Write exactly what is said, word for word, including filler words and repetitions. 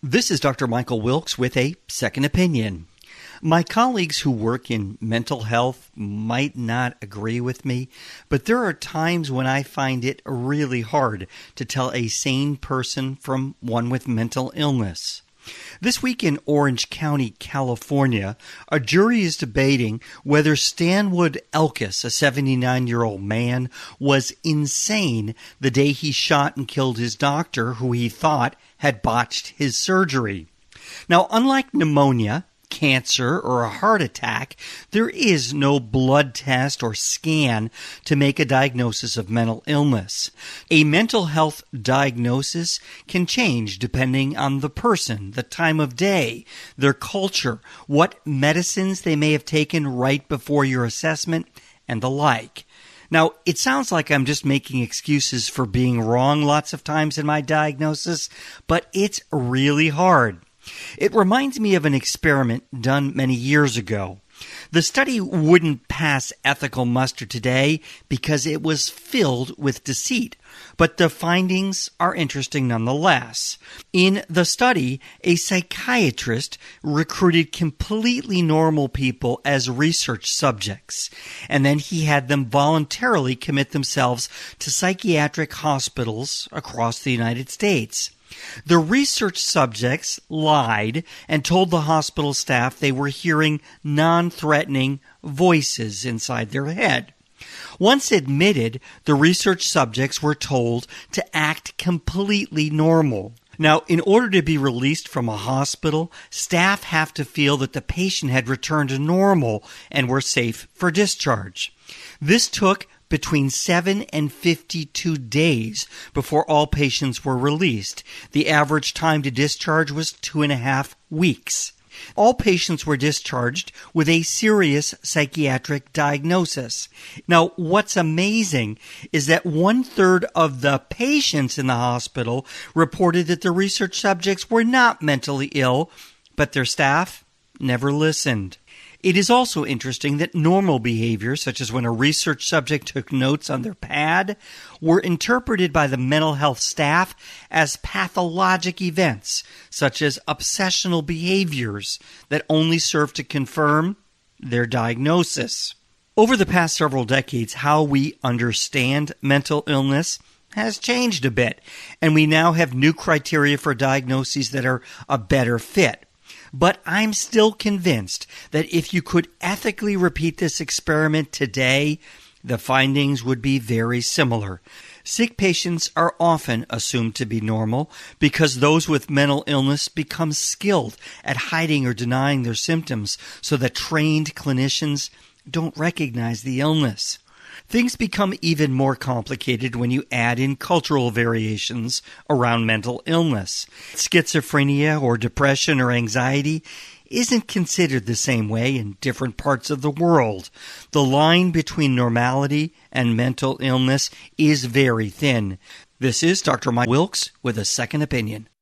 This is Doctor Michael Wilkes with a second opinion. My colleagues who work in mental health might not agree with me, but there are times when I find it really hard to tell a sane person from one with mental illness. This week in Orange County, California, a jury is debating whether Stanwood Elkis, a seventy-nine-year-old man, was insane the day he shot and killed his doctor, who he thought had botched his surgery. Now, unlike pneumonia, cancer, or a heart attack, there is no blood test or scan to make a diagnosis of mental illness. A mental health diagnosis can change depending on the person, the time of day, their culture, what medicines they may have taken right before your assessment, and the like. Now, it sounds like I'm just making excuses for being wrong lots of times in my diagnosis, but it's really hard. It reminds me of an experiment done many years ago. The study wouldn't pass ethical muster today because it was filled with deceit, but the findings are interesting nonetheless. In the study, a psychiatrist recruited completely normal people as research subjects, and then he had them voluntarily commit themselves to psychiatric hospitals across the United States. The research subjects lied and told the hospital staff they were hearing non-threatening voices inside their head. Once admitted, the research subjects were told to act completely normal. Now, in order to be released from a hospital, staff have to feel that the patient had returned to normal and were safe for discharge. This took between seven and fifty-two days before all patients were released. The average time to discharge was two and a half weeks. All patients were discharged with a serious psychiatric diagnosis. Now, what's amazing is that one-third of the patients in the hospital reported that the research subjects were not mentally ill, but their staff never listened. It is also interesting that normal behaviors, such as when a research subject took notes on their pad, were interpreted by the mental health staff as pathologic events, such as obsessional behaviors that only serve to confirm their diagnosis. Over the past several decades, how we understand mental illness has changed a bit, and we now have new criteria for diagnoses that are a better fit. But I'm still convinced that if you could ethically repeat this experiment today, the findings would be very similar. Sick patients are often assumed to be normal because those with mental illness become skilled at hiding or denying their symptoms so that trained clinicians don't recognize the illness. Things become even more complicated when you add in cultural variations around mental illness. Schizophrenia or depression or anxiety isn't considered the same way in different parts of the world. The line between normality and mental illness is very thin. This is Doctor Mike Wilkes with a second opinion.